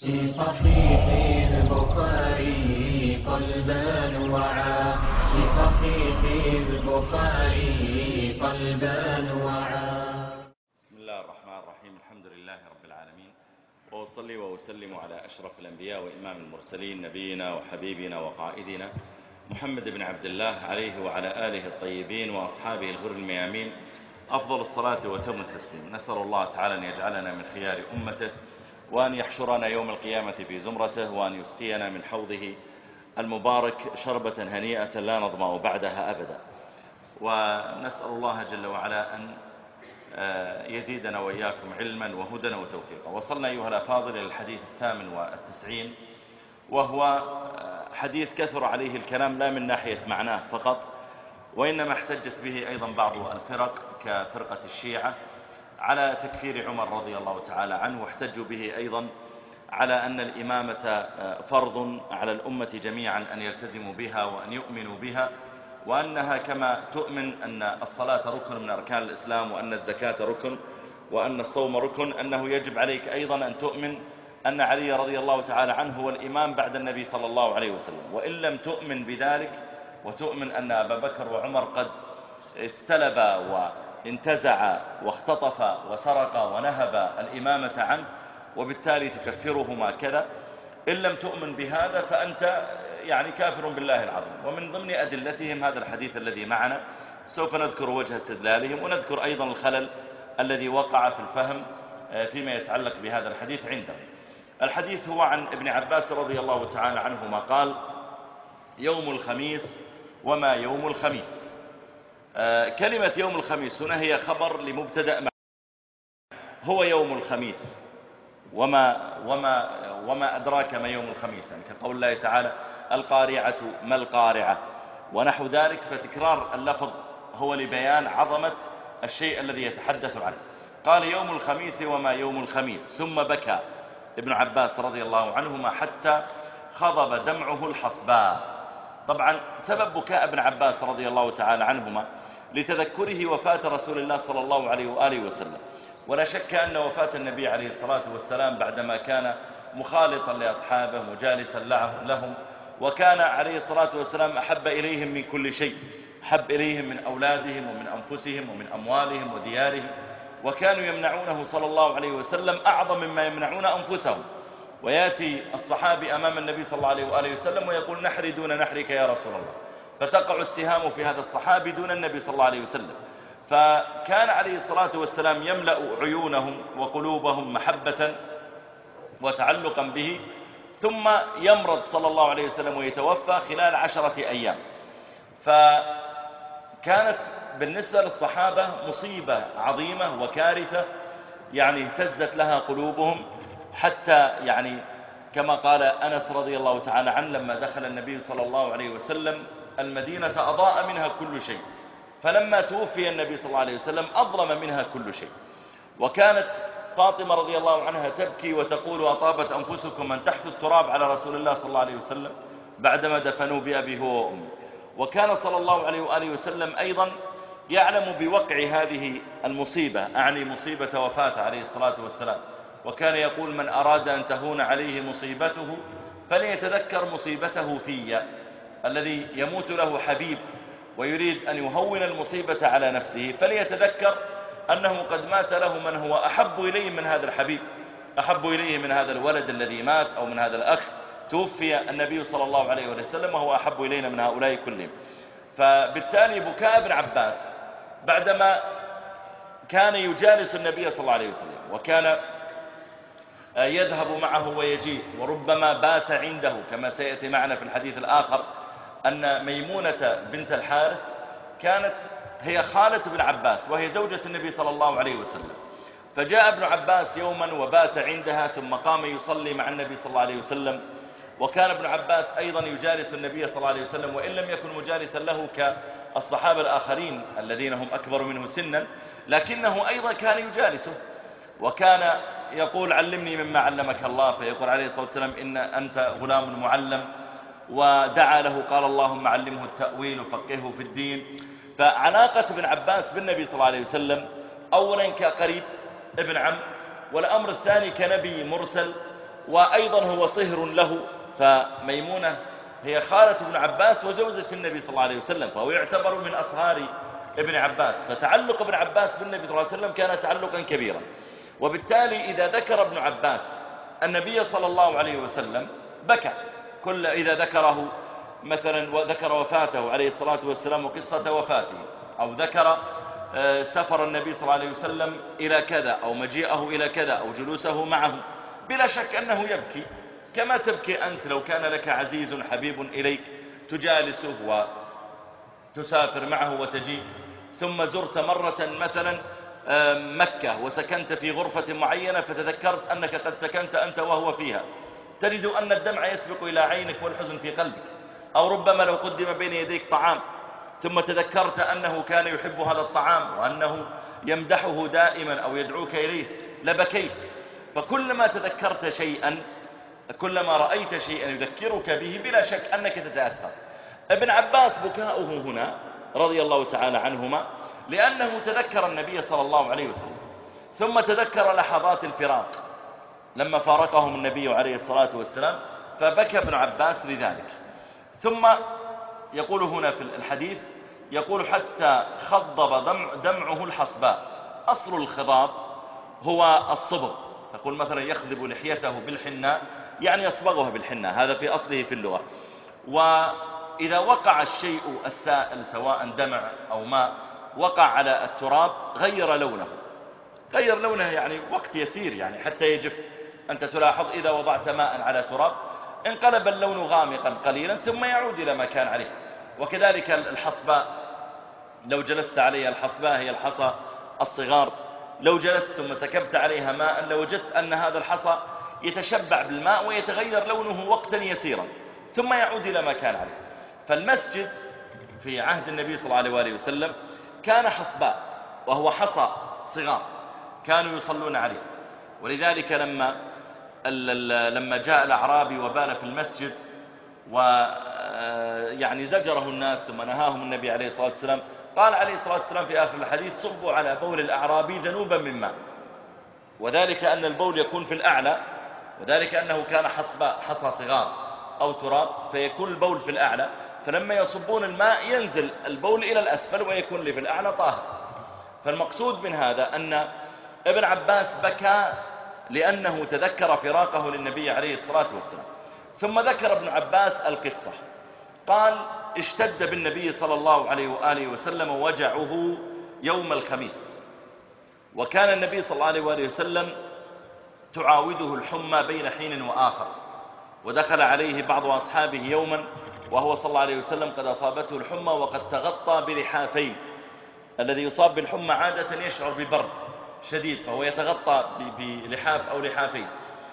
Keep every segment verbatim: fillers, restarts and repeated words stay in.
في صحيح البخاري قلبا وعى في صحيح البخاري قلبا وعى. بسم الله الرحمن الرحيم. الحمد لله رب العالمين، وأصلي وأسلم على أشرف الأنبياء وإمام المرسلين نبينا وحبيبنا وقائدنا محمد بن عبد الله عليه وعلى آله الطيبين وأصحابه الغر الميامين أفضل الصلاة وتم التسليم. نسأل الله تعالى أن يجعلنا من خيار أمته، وأن يحشرنا يوم القيامة في زمرته، وأن يسقينا من حوضه المبارك شربة هنيئة لا نظمأ بعدها أبدا. ونسأل الله جل وعلا أن يزيدنا وإياكم علما وهدى وتوفيقا. وصلنا أيها الأفاضل إلى الحديث الثامن والتسعين، وهو حديث كثر عليه الكلام لا من ناحية معناه فقط، وإنما احتجت به أيضا بعض الفرق كفرقة الشيعة على تكفير عمر رضي الله تعالى عنه، واحتجوا به أيضا على أن الإمامة فرض على الأمة جميعا أن يلتزموا بها وأن يؤمنوا بها، وأنها كما تؤمن أن الصلاة ركن من أركان الإسلام، وأن الزكاة ركن، وأن الصوم ركن، أنه يجب عليك أيضا أن تؤمن أن علي رضي الله تعالى عنه هو الإمام بعد النبي صلى الله عليه وسلم. وإن لم تؤمن بذلك وتؤمن أن أبا بكر وعمر قد استلبا وانتزع واختطف وسرق ونهب الإمامة عنه، وبالتالي تكفرهما كذا، إن لم تؤمن بهذا فأنت يعني كافر بالله العظيم. ومن ضمن أدلتهم هذا الحديث الذي معنا، سوف نذكر وجه استدلالهم، ونذكر أيضا الخلل الذي وقع في الفهم فيما يتعلق بهذا الحديث عندهم. الحديث هو عن ابن عباس رضي الله تعالى عنهما قال: يوم الخميس وما يوم الخميس. كلمة يوم الخميس هنا هي خبر لمبتدأ هو يوم الخميس، وما, وما, وما أدراك ما يوم الخميس، يعني كقول الله تعالى: القارعة ما القارعة، ونحو ذلك. فتكرار اللفظ هو لبيان عظمة الشيء الذي يتحدث عنه. قال: يوم الخميس وما يوم الخميس. ثم بكى ابن عباس رضي الله عنهما حتى خضب دمعه الحصباء. طبعا سبب بكاء ابن عباس رضي الله تعالى عنهما لتذكره وفاة رسول الله صلى الله عليه وآله وسلم. ولا شك أن وفاة النبي عليه الصلاة والسلام بعدما كان مخالطا لأصحابه مجالسا لهم، وكان عليه الصلاة والسلام أحب إليهم من كل شيء، أحب إليهم من أولادهم ومن أنفسهم ومن أموالهم وديارهم، وكانوا يمنعونه صلى الله عليه وسلم أعظم مما يمنعون أنفسهم. ويأتي الصحابي أمام النبي صلى الله عليه وآله وسلم ويقول: نحري دون نحرك يا رسول الله، فتقع السهام في هذا الصحابي دون النبي صلى الله عليه وسلم. فكان عليه الصلاة والسلام يملأ عيونهم وقلوبهم محبة وتعلقا به، ثم يمرض صلى الله عليه وسلم ويتوفى خلال عشرة أيام. فكانت بالنسبة للصحابة مصيبة عظيمة وكارثة، يعني اهتزت لها قلوبهم، حتى يعني كما قال أنس رضي الله تعالى عنه: لما دخل النبي صلى الله عليه وسلم المدينة أضاء منها كل شيء، فلما توفي النبي صلى الله عليه وسلم أظلم منها كل شيء. وكانت فاطمة رضي الله عنها تبكي وتقول: أطابت أنفسكم أن تحثوا التراب على رسول الله صلى الله عليه وسلم بعدما دفنوا بأبي هو وأمي. وكان صلى الله عليه وآله وسلم أيضا يعلم بوقع هذه المصيبة، أعني مصيبة وفاته عليه الصلاة والسلام. وكان يقول: من أراد أن تهون عليه مصيبته فليتذكر مصيبته في، الذي يموت له حبيب ويريد أن يهون المصيبة على نفسه فليتذكر أنه قد مات له من هو أحب إليه من هذا الحبيب، أحب إليه من هذا الولد الذي مات، أو من هذا الأخ توفي النبي صلى الله عليه وسلم وهو أحب إلينا من هؤلاء كلهم. فبالتالي بكاء ابن عباس بعدما كان يجالس النبي صلى الله عليه وسلم، وكان يذهب معه ويجيء، وربما بات عنده، كما سيأتي معنا في الحديث الآخر أن ميمونة بنت الحارث كانت هي خالة ابن عباس، وهي زوجة النبي صلى الله عليه وسلم. فجاء ابن عباس يوما وبات عندها، ثم قام يصلي مع النبي صلى الله عليه وسلم. وكان ابن عباس أيضا يجالس النبي صلى الله عليه وسلم، وإن لم يكن مجالسا له كالصحابة الآخرين الذين هم أكبر منه سنا، لكنه أيضا كان يجالسه. وكان يقول: علمني مما علمك الله، فيقول عليه الصلاة والسلام: إن أنت غلام معلم. ودعا له قال: اللهم علمه التأويل وفقهه في الدين. فعلاقة ابن عباس بالنبي صلى الله عليه وسلم أولا كقريب ابن عم، والأمر الثاني كنبي مرسل، وأيضا هو صهر له، فميمونة هي خالة ابن عباس وزوجة النبي صلى الله عليه وسلم، فهو يعتبر من أصهار ابن عباس، فتعلق ابن عباس بالنبي صلى الله عليه وسلم كان تعلقا كبيرا. وبالتالي إذا ذكر ابن عباس النبي صلى الله عليه وسلم بكى، كل إذا ذكره مثلا وذكر وفاته عليه الصلاة والسلام وقصة وفاته، أو ذكر سفر النبي صلى الله عليه وسلم إلى كذا، أو مجيئه إلى كذا، أو جلوسه معه، بلا شك أنه يبكي كما تبكي أنت لو كان لك عزيز حبيب إليك تجالسه وتسافر معه وتجي، ثم زرت مرة مثلا مكة وسكنت في غرفة معينة فتذكرت أنك قد سكنت أنت وهو فيها، تجد أن الدمع يسبق إلى عينك والحزن في قلبك. أو ربما لو قدم بين يديك طعام ثم تذكرت أنه كان يحب هذا الطعام وأنه يمدحه دائما أو يدعوك إليه لبكيت. فكلما تذكرت شيئا، كلما رأيت شيئا يذكرك به بلا شك أنك تتأثر. ابن عباس بكاؤه هنا رضي الله تعالى عنهما لأنه تذكر النبي صلى الله عليه وسلم، ثم تذكر لحظات الفراق لما فارقهم النبي عليه الصلاة والسلام، فبكى ابن عباس لذلك. ثم يقول هنا في الحديث، يقول حتى خضب دمع دمعه الحصباء. أصل الخضاب هو الصبغ، يقول مثلا يخضب لحيته بالحناء يعني يصبغها بالحناء، هذا في أصله في اللغة. وإذا وقع الشيء السائل سواء دمع أو ماء وقع على التراب غير لونه، غير لونه يعني وقت يسير يعني حتى يجف. أنت تلاحظ إذا وضعت ماء على تراب انقلب اللون غامقا قليلا ثم يعود إلى ما كان عليه. وكذلك الحصباء، لو جلست عليها، الحصباء هي الحصى الصغار، لو جلست ثم سكبت عليها ماء لوجدت أن هذا الحصى يتشبع بالماء ويتغير لونه وقتا يسيرا ثم يعود إلى ما كان عليه. فالمسجد في عهد النبي صلى الله عليه وآله وسلم كان حصباء، وهو حصى صغار كانوا يصلون عليه. ولذلك لما لما جاء الأعرابي وبال في المسجد ويعني زجره الناس ثم نهاهم النبي عليه الصلاة والسلام، قال عليه الصلاة والسلام في آخر الحديث: صبوا على بول الأعرابي ذنوبا من ماء. وذلك أن البول يكون في الأعلى، وذلك أنه كان حصباء، حصى صغار أو تراب، فيكون البول في الأعلى، فلما يصبون الماء ينزل البول إلى الأسفل ويكون اللي في الأعلى طاهر. فالمقصود من هذا أن ابن عباس بكى لأنه تذكر فراقه للنبي عليه الصلاة والسلام. ثم ذكر ابن عباس القصة، قال: اشتد بالنبي صلى الله عليه وآله وسلم وجعه يوم الخميس، وكان النبي صلى الله عليه وآله وسلم تعاوده الحمى بين حين وآخر، ودخل عليه بعض أصحابه يوما وهو صلى الله عليه وسلم قد أصابته الحمى وقد تغطى بلحافين. الذي يصاب بالحمى عادة يشعر ببرد شديد فهو يتغطى بلحاف أو لحافين،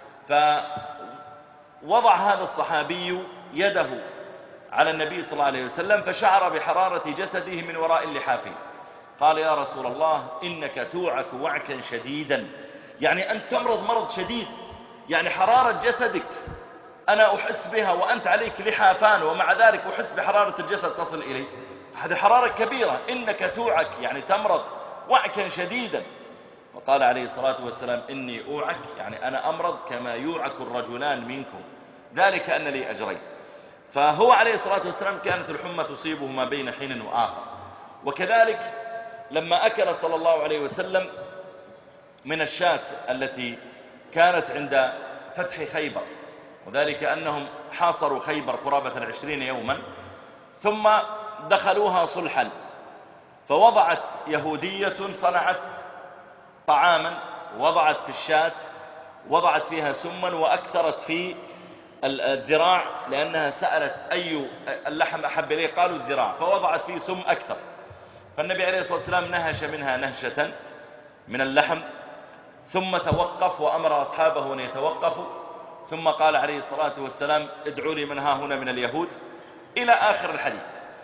فوضع هذا الصحابي يده على النبي صلى الله عليه وسلم فشعر بحرارة جسده من وراء اللحافين. قال: يا رسول الله، إنك توعك وعكا شديدا، يعني أنت تمرض مرض شديد، يعني حرارة جسدك أنا أحس بها وأنت عليك لحافان ومع ذلك أحس بحرارة الجسد تصل إلي، هذه حرارة كبيرة، إنك توعك يعني تمرض وعكا شديدا. وقال عليه الصلاة والسلام: إني أوعك يعني أنا أمرض كما يوعك الرجلان منكم، ذلك أن لي أجرين. فهو عليه الصلاة والسلام كانت الحمى تصيبه ما بين حين وآخر. وكذلك لما أكل صلى الله عليه وسلم من الشاة التي كانت عند فتح خيبر، وذلك أنهم حاصروا خيبر قرابة العشرين يوما ثم دخلوها صلحا، فوضعت يهودية صنعت طعاما، وضعت في الشاة وضعت فيها سما وأكثرت في الذراع لأنها سألت أي اللحم أحب إليه، قالوا الذراع، فوضعت فيه سم أكثر. فالنبي عليه الصلاة والسلام نهش منها نهشة من اللحم ثم توقف وأمر أصحابه أن يتوقفوا، ثم قال عليه الصلاة والسلام: ادعوا لي من ها هنا من اليهود، إلى آخر الحديث.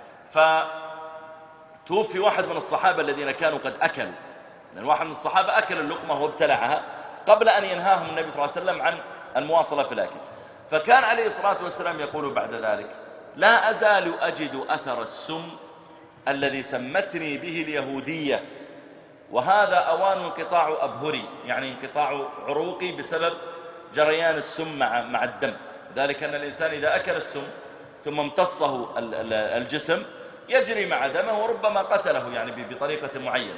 فتوفي واحد من الصحابة الذين كانوا قد أكلوا، لأن واحد من الصحابة أكل اللقمة وابتلعها قبل أن ينهاهم النبي صلى الله عليه وسلم عن المواصلة في الأكل. فكان عليه الصلاة والسلام يقول بعد ذلك: لا أزال أجد أثر السم الذي سمتني به اليهودية، وهذا أوان انقطاع أبهري، يعني انقطاع عروقي بسبب جريان السم مع مع الدم، ذلك أن الإنسان إذا أكل السم ثم امتصه الجسم يجري مع دمه وربما قتله يعني بطريقة معينة.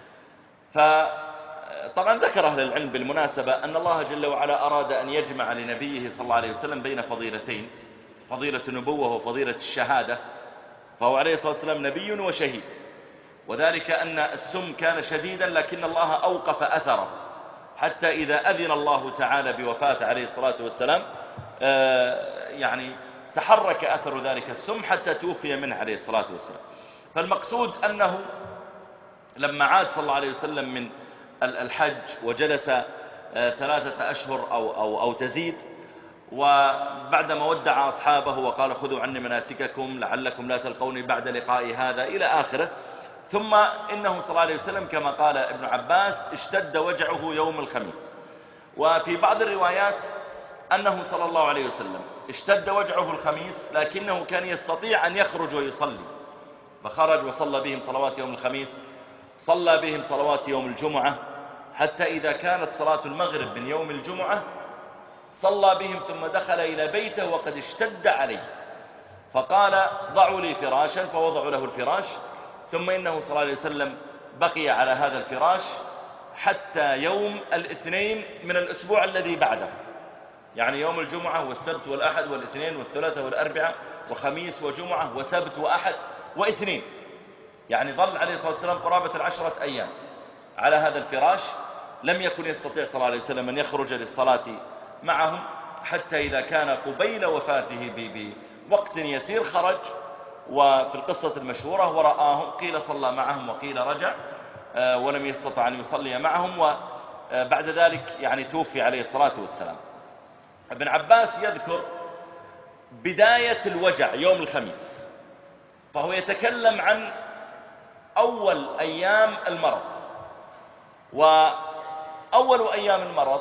فطبعا ذكر أهل العلم بالمناسبة أن الله جل وعلا أراد أن يجمع لنبيه صلى الله عليه وسلم بين فضيلتين، فضيلة النبوة وفضيلة الشهادة، فهو عليه الصلاة والسلام نبي وشهيد، وذلك أن السم كان شديدا لكن الله أوقف أثره حتى إذا أذن الله تعالى بوفاته عليه الصلاة والسلام يعني تحرك أثر ذلك السم حتى توفي منه عليه الصلاة والسلام. فالمقصود أنه لما عاد صلى الله عليه وسلم من الحج وجلس ثلاثة أشهر أو, أو, أو تزيد، وبعدما ودع أصحابه وقال خذوا عني مناسككم لعلكم لا تلقوني بعد لقاء هذا إلى آخره، ثم إنه صلى الله عليه وسلم كما قال ابن عباس اشتد وجعه يوم الخميس، وفي بعض الروايات أنه صلى الله عليه وسلم اشتد وجعه الخميس لكنه كان يستطيع أن يخرج ويصلي، فخرج وصلى بهم صلوات يوم الخميس، صلى بهم صلوات يوم الجمعة، حتى إذا كانت صلاة المغرب من يوم الجمعة صلى بهم ثم دخل إلى بيته وقد اشتد عليه، فقال ضعوا لي فراشا فوضعوا له الفراش، ثم إنه صلى الله عليه وسلم بقي على هذا الفراش حتى يوم الاثنين من الأسبوع الذي بعده، يعني يوم الجمعة والسبت والأحد والاثنين والثلاثة والأربعة وخميس وجمعة وسبت وأحد واثنين، يعني ظل عليه الصلاة والسلام قرابة العشرة أيام على هذا الفراش، لم يكن يستطيع صلى الله عليه وسلم أن يخرج للصلاة معهم، حتى إذا كان قبيل وفاته بوقت يسير خرج، وفي القصة المشهورة ورآهم قيل صلى معهم وقيل رجع ولم يستطع أن يصلي معهم، وبعد ذلك يعني توفي عليه الصلاة والسلام. ابن عباس يذكر بداية الوجع يوم الخميس، فهو يتكلم عن أول أيام المرض، وأول أيام المرض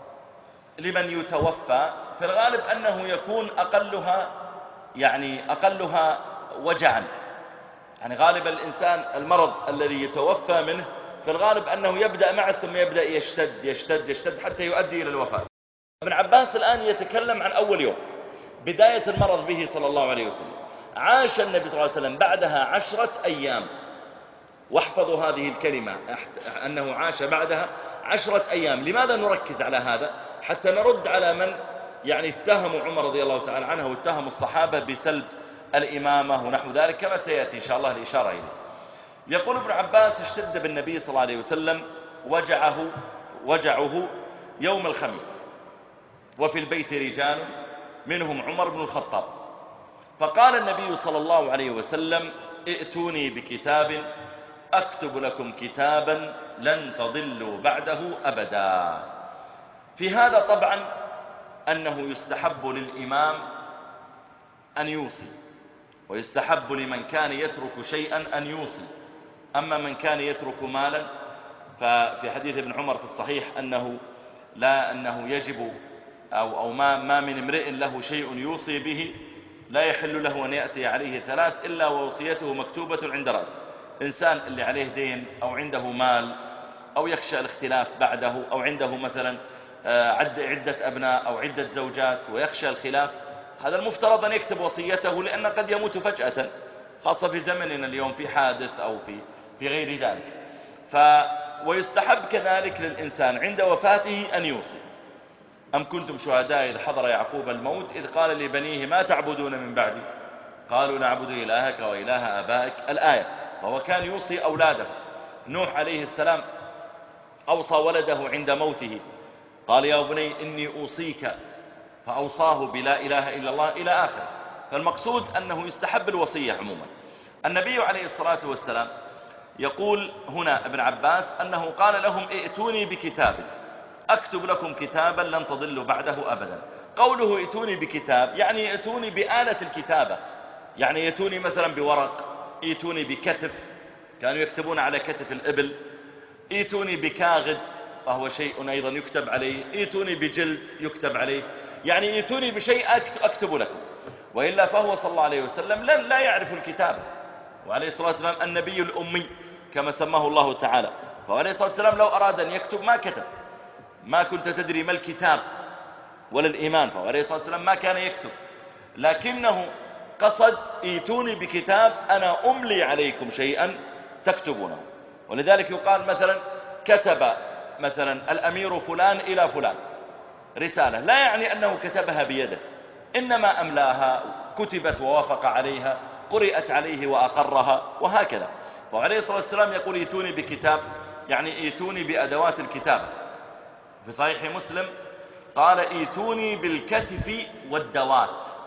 لمن يتوفى في الغالب أنه يكون أقلها يعني أقلها وجعا، يعني غالب الإنسان المرض الذي يتوفى منه في الغالب أنه يبدأ معه ثم يبدأ يشتد يشتد يشتد حتى يؤدي إلى الوفاة. ابن عباس الآن يتكلم عن أول يوم بداية المرض به صلى الله عليه وسلم. عاش النبي صلى الله عليه وسلم بعدها عشرة أيام، واحفظوا هذه الكلمة أنه عاش بعدها عشرة أيام. لماذا نركز على هذا؟ حتى نرد على من يعني اتهموا عمر رضي الله تعالى عنه واتهموا الصحابة بسلب الإمامة ونحو ذلك كما سيأتي إن شاء الله الإشارة إليه. يقول ابن عباس اشتد بالنبي صلى الله عليه وسلم وجعه وجعه يوم الخميس، وفي البيت رجال منهم عمر بن الخطاب، فقال النبي صلى الله عليه وسلم ائتوني بكتاب أكتب لكم كتابا لن تضلوا بعده أبدا. في هذا طبعا أنه يستحب للإمام أن يوصي، ويستحب لمن كان يترك شيئا أن يوصي. أما من كان يترك مالا ففي حديث ابن عمر في الصحيح أنه لا أنه يجب أو, أو ما, ما من امرئ له شيء يوصي به لا يحل له أن يأتي عليه ثلاث إلا ووصيته مكتوبة عند رأسه. إنسان اللي عليه دين أو عنده مال أو يخشى الاختلاف بعده أو عنده مثلا عدة أبناء أو عدة زوجات ويخشى الخلاف، هذا المفترض أن يكتب وصيته، لأن قد يموت فجأة، خاصة في زمننا اليوم في حادث أو في في غير ذلك. ف ويستحب كذلك للإنسان عند وفاته أن يوصي. أم كنتم شهداء إذ حضر يعقوب الموت إذ قال لبنيه ما تعبدون من بعدي قالوا نعبد إلهك وإله آبائك، الآية. وهو كان يوصي أولاده. نوح عليه السلام أوصى ولده عند موته، قال يا بني إني أوصيك، فأوصاه بلا إله إلا الله إلى آخر. فالمقصود أنه يستحب الوصية عموما. النبي عليه الصلاة والسلام يقول هنا ابن عباس أنه قال لهم ائتوني بكتاب أكتب لكم كتابا لن تضلوا بعده أبدا. قوله ائتوني بكتاب يعني ائتوني بآلة الكتابة، يعني ائتوني مثلا بورق، ائتوني بكتف، كانوا يكتبون على كتف الإبل، ائتوني بكاغد وهو شيء أيضا يكتب عليه، ائتوني بجلد يكتب عليه، يعني ائتوني بشيء أكتب لكم. وإلا فهو صلى الله عليه وسلم لن لا يعرف الكتابة، وعليه الصلاة والسلام النبي الأمي كما سماه الله تعالى. فعليه الصلاة والسلام لو أراد أن يكتب ما كتب. ما كنت تدري ما الكتاب ولا الإيمان، فهو عليه الصلاة والسلام ما كان يكتب، لكنه قصد ايتوني بكتاب أنا أملي عليكم شيئا تكتبونه. ولذلك يقال مثلا كتب مثلا الأمير فلان إلى فلان رسالة، لا يعني أنه كتبها بيده، إنما أملاها، كتبت ووافق عليها، قرئت عليه وأقرها، وهكذا. وعليه الصلاة والسلام يقول ايتوني بكتاب، يعني ايتوني بأدوات الكتابة. في صحيح مسلم قال ايتوني بالكتف والدوات.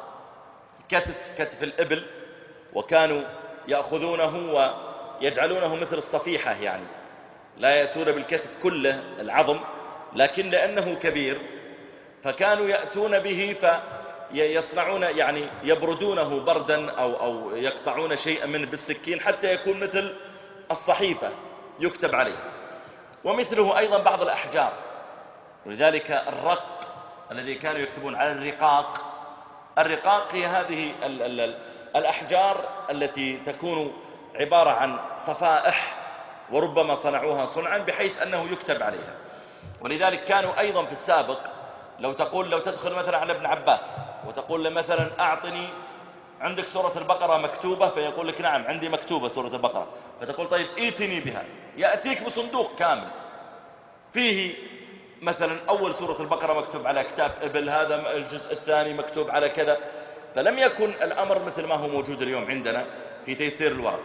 كتف كتف الإبل، وكانوا يأخذونه ويجعلونه مثل الصفيحة، يعني لا يأتون بالكتف كله العظم، لكن لأنه كبير فكانوا يأتون به فيصنعون يعني يبردونه بردا أو, أو يقطعون شيئا منه بالسكين حتى يكون مثل الصحيفة يكتب عليه. ومثله أيضا بعض الأحجار، ولذلك الرق الذي كانوا يكتبون على الرقاق. الرقاق هي هذه ال ال ال الأحجار التي تكون عبارة عن صفائح، وربما صنعوها صنعا بحيث أنه يكتب عليها. ولذلك كانوا أيضا في السابق لو تقول لو تدخل مثلا على ابن عباس وتقول له مثلا أعطني عندك سورة البقرة مكتوبة، فيقول لك نعم عندي مكتوبة سورة البقرة، فتقول طيب ائتني بها، يأتيك بصندوق كامل فيه مثلا أول سورة البقرة مكتوب على كتاب إبل، هذا الجزء الثاني مكتوب على كذا. فلم يكن الأمر مثل ما هو موجود اليوم عندنا في تيسير الورق.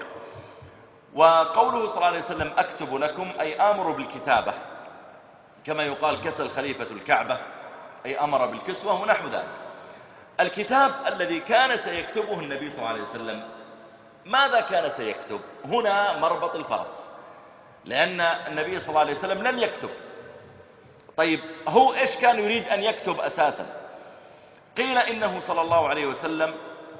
وقوله صلى الله عليه وسلم أكتب لكم أي آمر بالكتابة، كما يقال كسى الخليفة الكعبة، أي أمر بالكسوة ونحو ذلك. الكتاب الذي كان سيكتبه النبي صلى الله عليه وسلم ماذا كان سيكتب؟ هنا مربط الفرس، لأن النبي صلى الله عليه وسلم لم يكتب. طيب هو إيش كان يريد أن يكتب أساسا؟ قيل إنه صلى الله عليه وسلم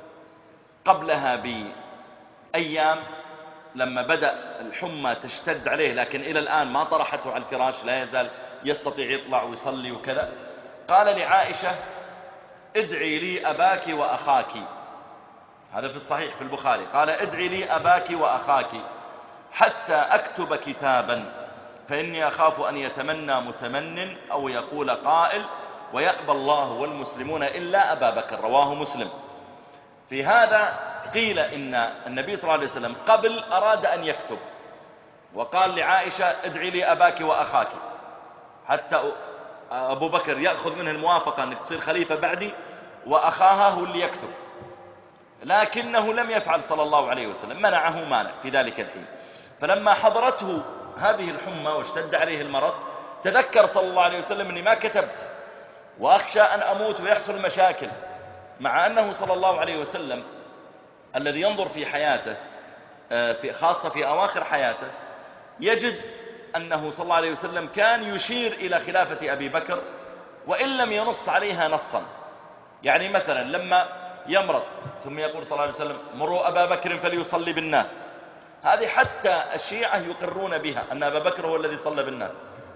قبلها بأيام لما بدأ الحمى تشتد عليه، لكن إلى الآن ما طرحته على الفراش، لا يزال يستطيع يطلع ويصلي وكذا، قال لعائشة ادعي لي أباك وأخاك. هذا في الصحيح في البخاري، قال ادعي لي أباك وأخاك حتى أكتب كتابا فإني أخاف أن يتمنى متمن أو يقول قائل ويأبى الله والمسلمون إلا أبا بكر. رواه مسلم. في هذا قيل إن النبي صلى الله عليه وسلم قبل أراد أن يكتب، وقال لعائشة ادعي لي أباك وأخاك حتى أبو بكر يأخذ منه الموافقة أنك تصير خليفة بعدي، وأخاها هو اللي يكتب، لكنه لم يفعل صلى الله عليه وسلم، منعه مانع في ذلك الحين. فلما حضرته هذه الحمى واشتد عليه المرض تذكر صلى الله عليه وسلم أني ما كتبت وأخشى أن أموت ويحصل مشاكل، مع أنه صلى الله عليه وسلم الذي ينظر في حياته في خاصة في أواخر حياته يجد أنه صلى الله عليه وسلم كان يشير إلى خلافة أبي بكر وإن لم ينص عليها نصا. يعني مثلا لما يمرض ثم يقول صلى الله عليه وسلم مروا أبا بكر فليصلي بالناس، هذه حتى الشيعة يقرون بها أن أبا بكر هو الذي صلى بالناس.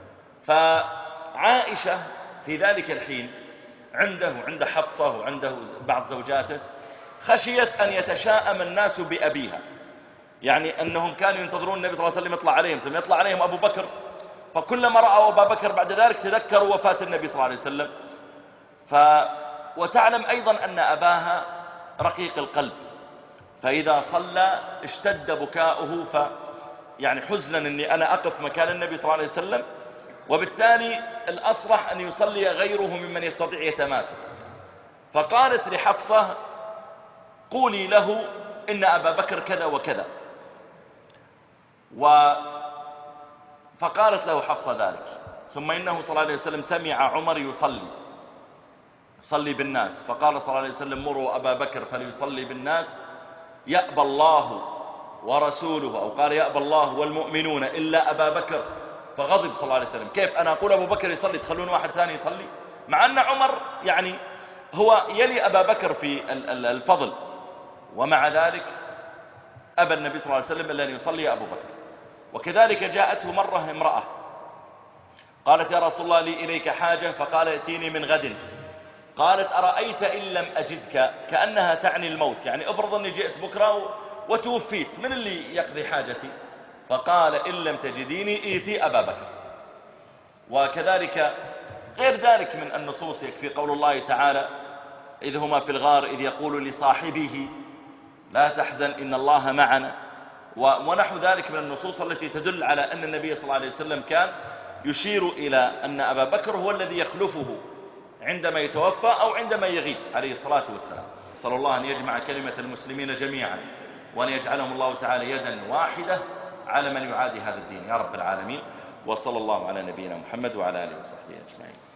فعائشة في ذلك الحين عنده عند حفصة وعنده بعض زوجاته خشيت أن يتشاءم الناس بأبيها، يعني أنهم كانوا ينتظرون النبي صلى الله عليه وسلم يطلع عليهم ثم يطلع عليهم أبو بكر، فكلما رأوا أبا بكر بعد ذلك تذكروا وفاة النبي صلى الله عليه وسلم. ف... وتعلم أيضا أن أباها رقيق القلب، فإذا صلى اشتد بكاؤه، ف يعني حزنا أني أنا أقف مكان النبي صلى الله عليه وسلم، وبالتالي الأصلح أن يصلي غيره ممن يستطيع يتماسك. فقالت لحفصة قولي له إن أبا بكر كذا وكذا، و فقالت له حفصة ذلك. ثم إنه صلى الله عليه وسلم سمع عمر يصلي يصلي بالناس، فقال صلى الله عليه وسلم مروا أبا بكر فليصلي بالناس يأبى الله ورسوله، أو قال يأبى الله والمؤمنون إلا أبا بكر. فغضب صلى الله عليه وسلم، كيف أنا أقول أبو بكر يصلي تخلون واحد ثاني يصلي؟ مع أن عمر يعني هو يلي أبا بكر في الفضل، ومع ذلك أبى النبي صلى الله عليه وسلم إلا أن يصلي أبو بكر. وكذلك جاءته مرة امرأة قالت يا رسول الله لي إليك حاجة، فقال ائتيني من غد. قالت أرأيت إن لم أجدك، كأنها تعني الموت، يعني افرض أني جئت بكرة وتوفيت، من اللي يقضي حاجتي؟ فقال إن لم تجديني ائتي أبا بكر. وكذلك غير ذلك من النصوص يكفي قول الله تعالى إذ هما في الغار إذ يقول لصاحبه لا تحزن إن الله معنا، ونحو ذلك من النصوص التي تدل على أن النبي صلى الله عليه وسلم كان يشير إلى أن أبا بكر هو الذي يخلفه عندما يتوفى أو عندما يغيب عليه الصلاة والسلام. صلى الله أن يجمع كلمة المسلمين جميعا وأن يجعلهم الله تعالى يدا واحدة على من يعادي هذا الدين يا رب العالمين. وصلى الله على نبينا محمد وعلى آله وصحبه أجمعين.